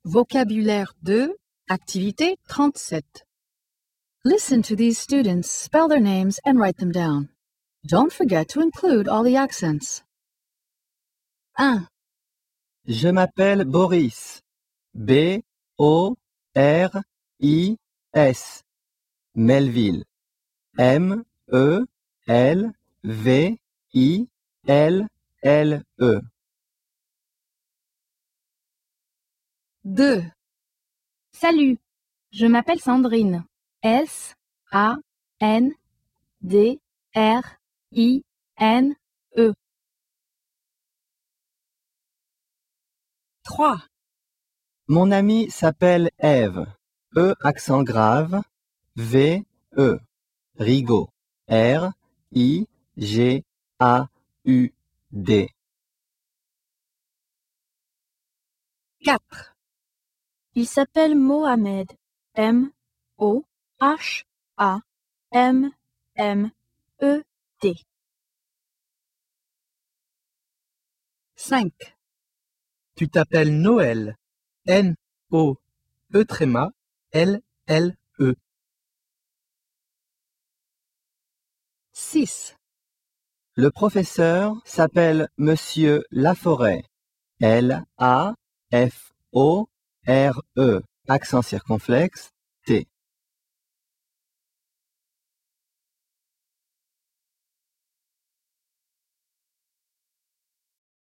Vocabulaire 2, activité 37. Listen to these students spell their names and write them down. Don't forget to include all the accents. 1, Je m'appelle Boris. B-O-R-I-S. Melville. M-E-L-V-I-L-L-E. 2, Salut, je m'appelle Sandrine. S-A-N-D-R-I-N-E. 3, Mon amie s'appelle Ève. E accent grave. V-E. Rigaud. R-I-G-A-U-D. 4, Il s'appelle Mohamed. M-O-H-A-M-M-E-D. 5, Tu t'appelles Noël. N-O-E-L-L-E. 6, Le professeur s'appelle Monsieur Laforêt. L-A-F-O-R-E. Accent circonflexe.